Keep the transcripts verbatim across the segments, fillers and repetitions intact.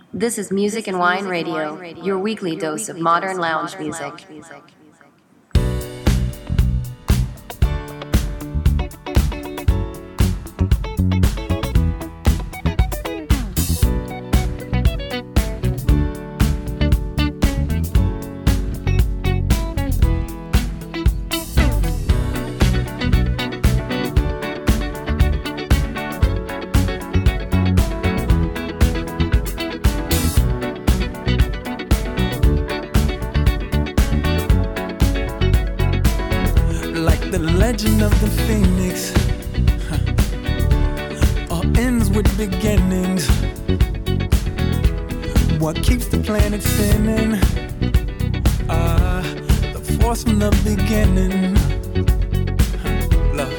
This is Music and Wine Radio, your weekly dose of modern lounge music. Legend of the Phoenix, huh. All ends with beginnings. What keeps the planet spinning? Ah, uh, the force from the beginning. Huh. Love.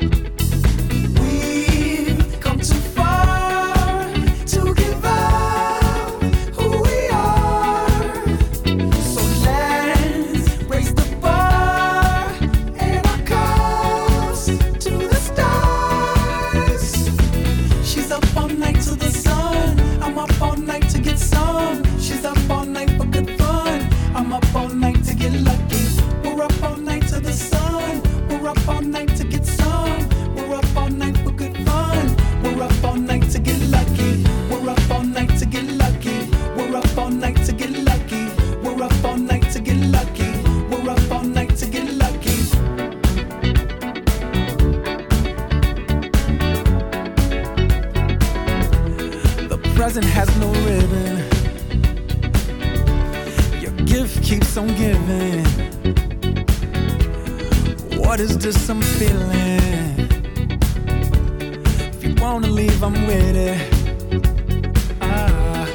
We've come too far to give up who we are. So let's raise the bar. She's up all night to the sun. I'm up all night to get some. She's up all night for good fun. I'm up all night to get lucky. We're up all night to the sun. We're up all night to get some. We're up all night for good fun. We're up all night to get lucky. We're up all night to get lucky. We're up all night to get lucky. We're up all night to get lucky. We're up all night to get lucky. Present has no ribbon. Your gift keeps on giving. What is this I'm feeling? If you wanna leave, I'm with it. Ah.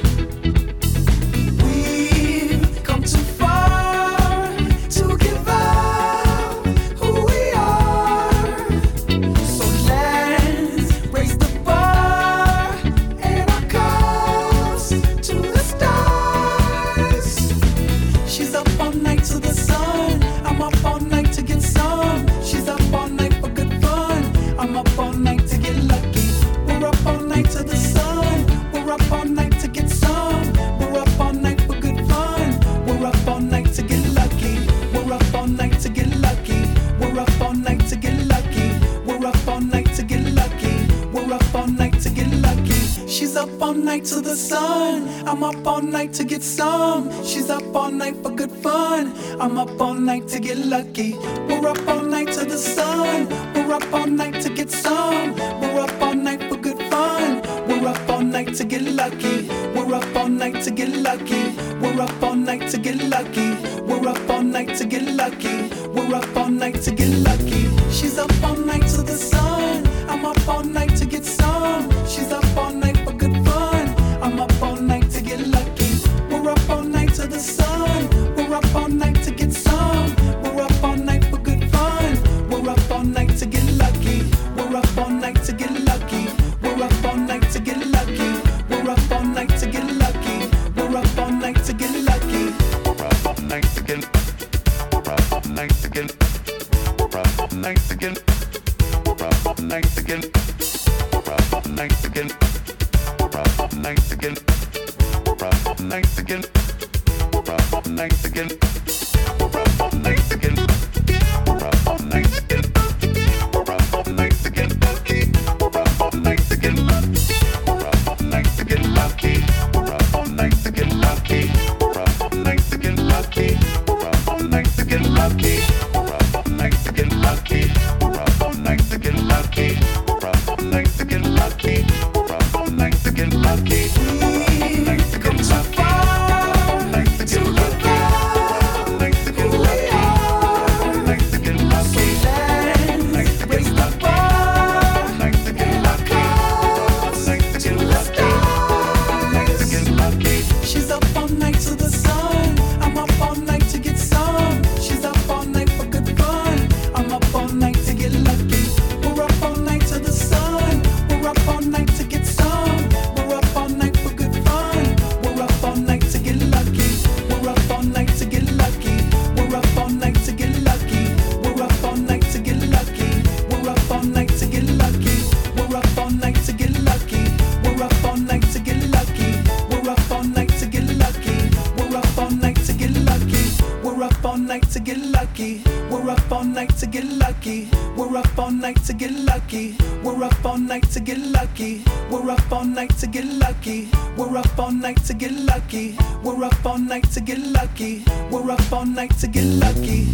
We've come too far to give up who we are. So let's raise the bar and our cups to the stars. She's up all night to the sun. I'm up all night to get some. She's up all night for good fun. I'm up all night to get lucky. We're up all night to the sun. We're up all night to get some. We're up all night for good fun. We're up all night to get lucky. We're up all night to get lucky. We're up all night to get lucky. We're up all night to get lucky. We're up all night to get lucky. She's up all night to the sun. I'm up all night to get some. She's up all night for good fun. I'm up all night to get lucky. We're up all night to the sun. We're up all night to get some. We're up all night for good fun. We're up all night to get lucky. We're up all night to get lucky. We're up all night to get lucky. We're up all night to get lucky. We're up all night to get lucky. She's up all night to the sun. I'm up all night to get some. She's up all night for good fun. I'm up all night to get lucky. We're up all night to the sun. We're up all night to get some. We're up all night for good fun. We're up all night to get lucky. We're up all night to get lucky. We're up all night to get lucky. We're up all night to get lucky. We're up all night to get lucky. We're up all night to get. We're up all night to get. We're up all night to get. We're up all night to get. We're up all night to get. We're up all night to get. We're up all night to get. We're up all night to get. We're up all night to get. We're up all night to get. We're up all night to get lucky. We're up all night to get lucky. We're up all night to get lucky. We're up all night to get lucky. We're up all night to get lucky. We're up all night to get lucky. We're up all night to get lucky. We're up all night to get lucky. We're up all night to get lucky. We're up all night to get lucky. We're up all night to get lucky. We're up all night to get lucky. We're up all night to get lucky. We're up all night to get lucky. to get lucky. We're up all night to get lucky. We're up all night to get lucky. We're up all night to get lucky. We're up all night to get lucky. We're up all night to get lucky. We're up all night to get lucky. We're up all night to get lucky.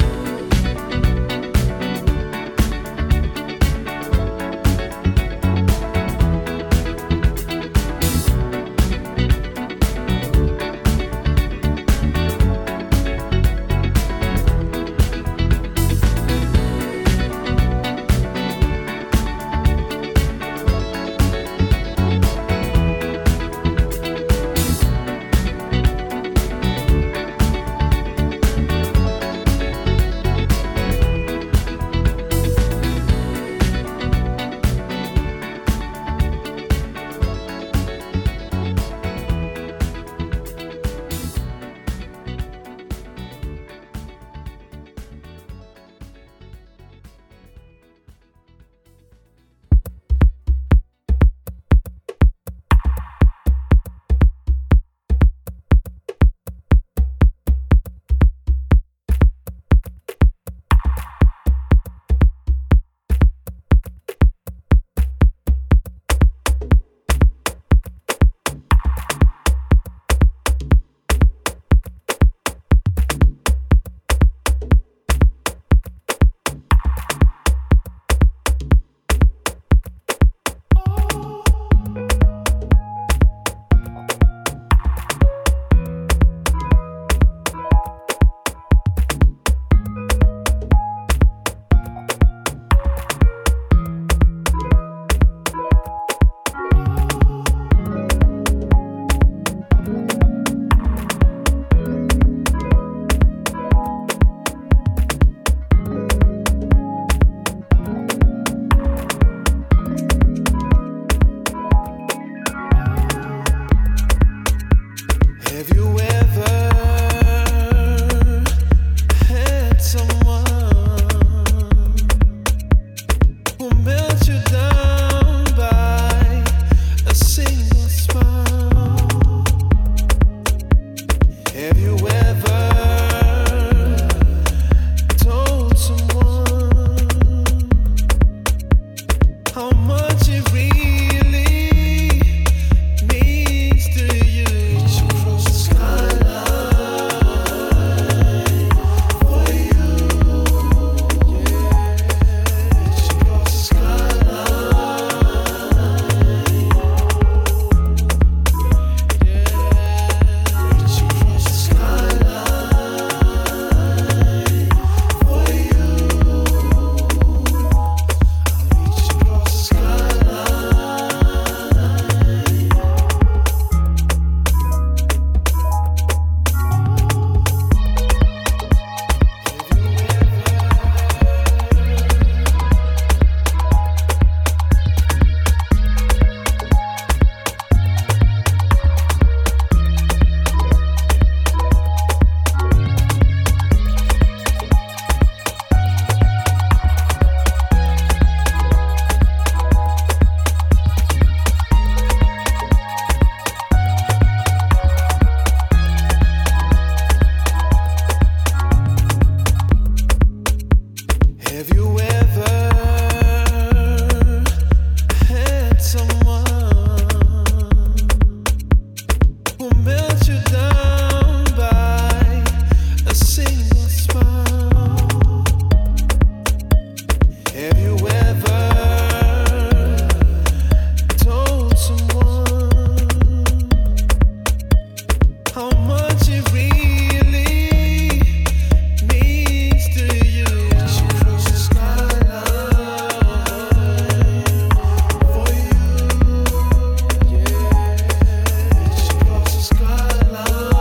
Love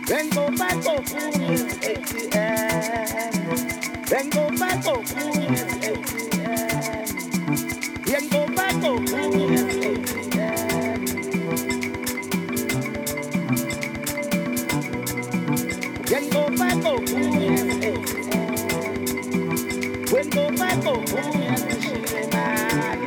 Then go back go foolish A T M. Then go back go foolish A T M. Then go back go foolish A T M. Then go back go foolish A T M. When go back go foolish she mad.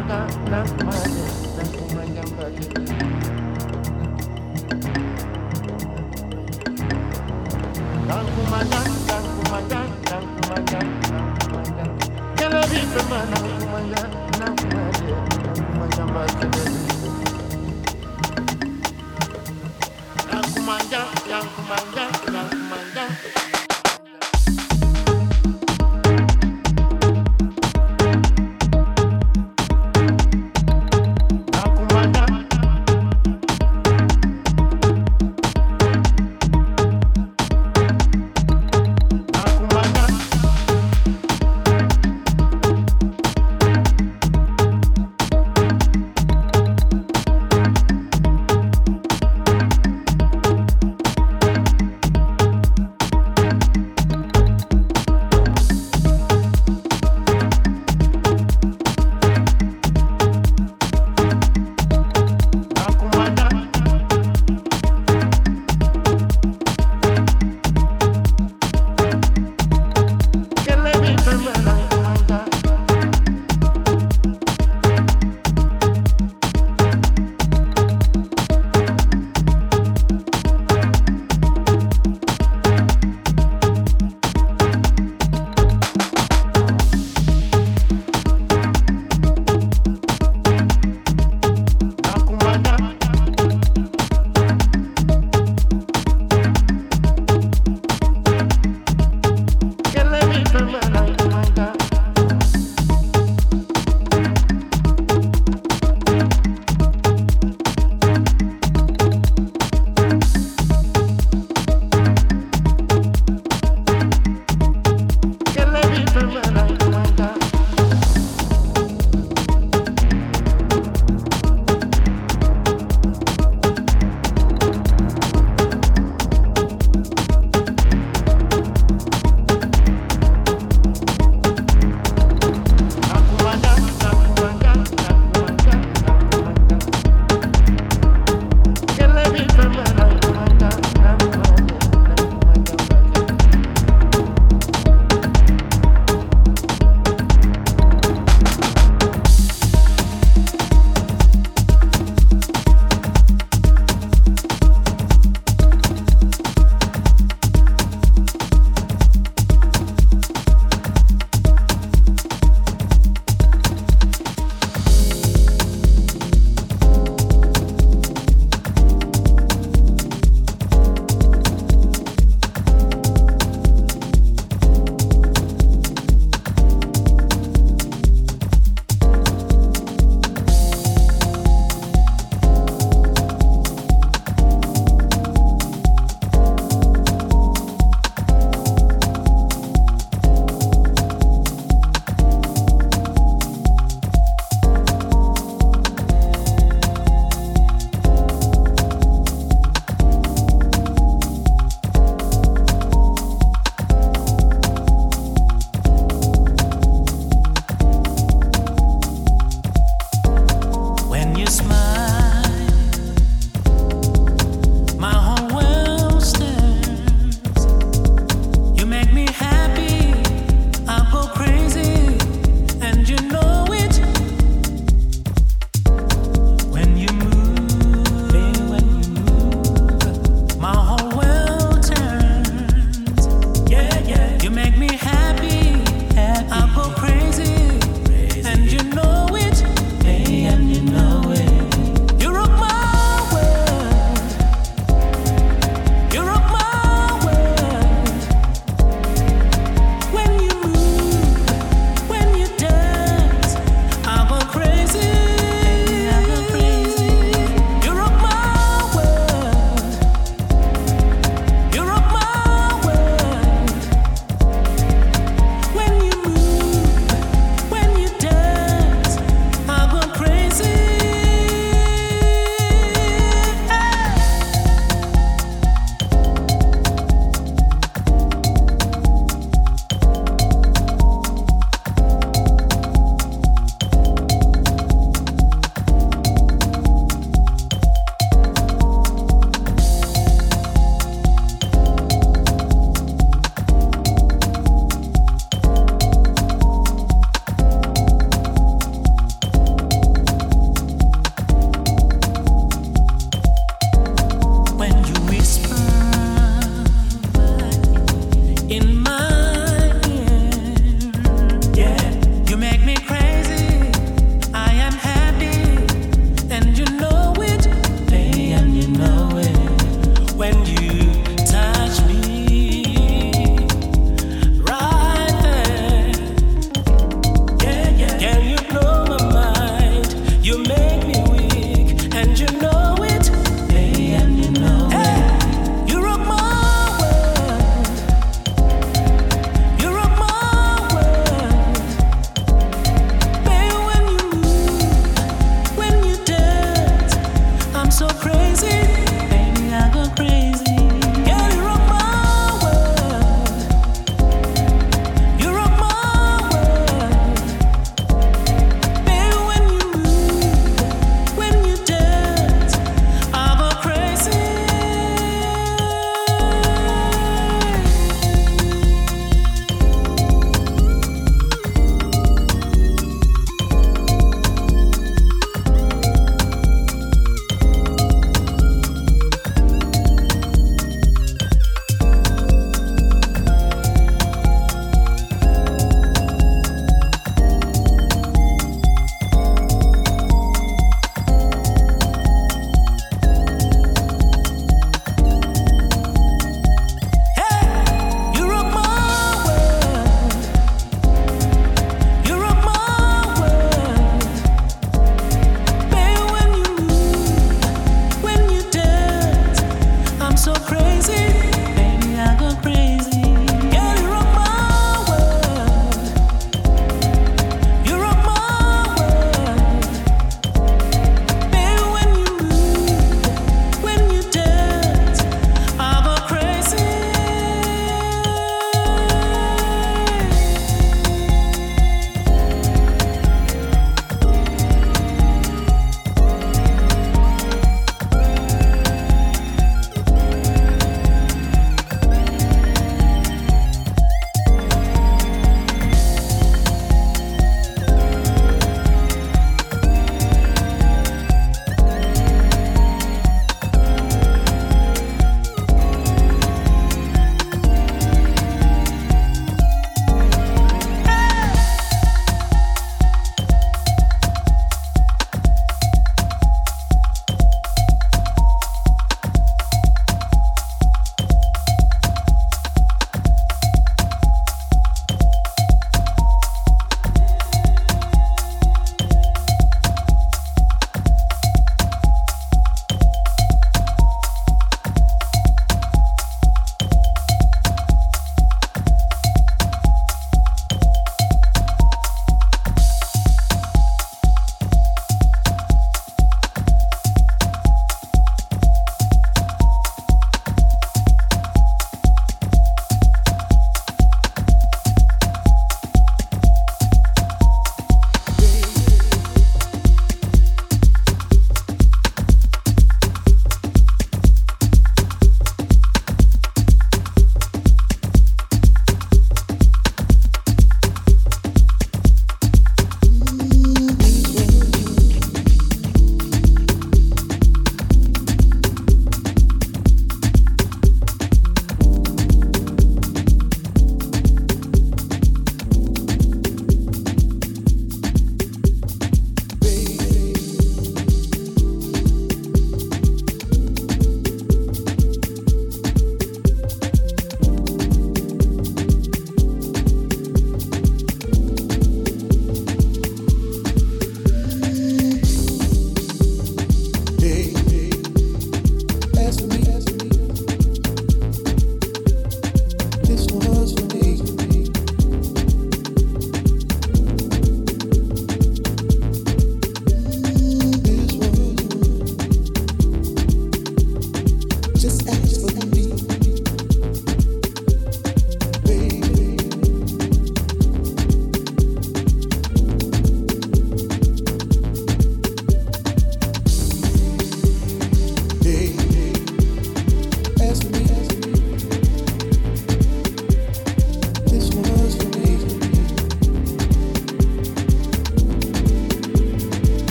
Kumanda,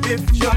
If you're